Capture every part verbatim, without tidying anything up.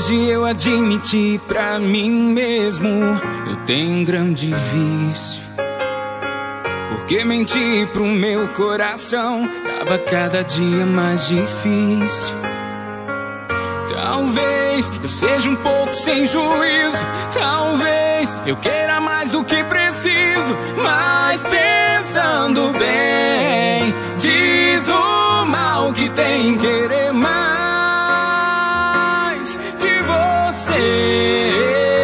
Hoje eu admiti pra mim mesmo, eu tenho um grande vício. Porque mentir pro meu coração tava cada dia mais difícil. Talvez eu seja um pouco sem juízo, talvez eu queira mais do que preciso, mas pensando bem, diz o mal que tem em querer mais de você.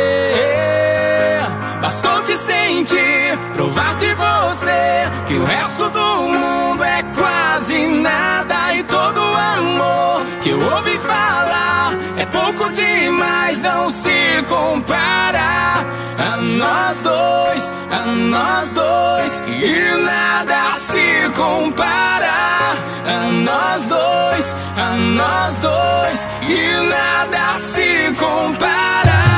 Bastou te sentir, provar de você que o resto do mundo é quase nada, e todo amor que eu ouvi falar é pouco demais, não se compara a nós dois, a nós dois, e nada se compara a nós dois, a nós dois, e nada se compara.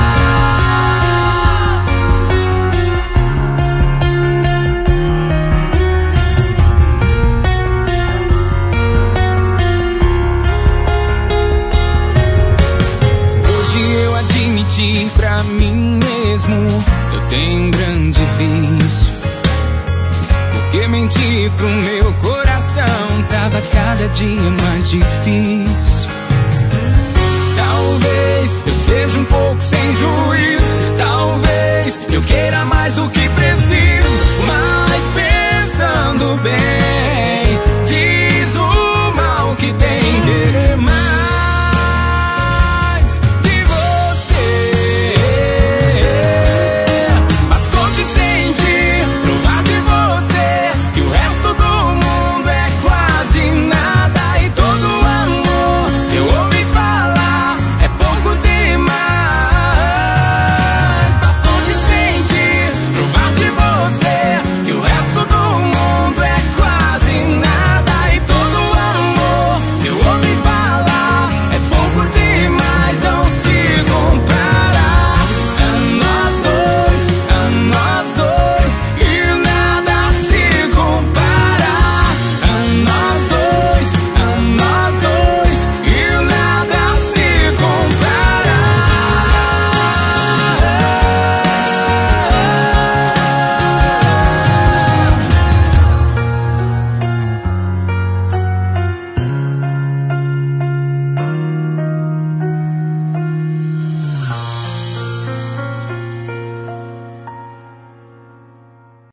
Pra mim mesmo, eu tenho um grande vício. Porque mentir pro meu coração tava cada dia mais difícil. Talvez eu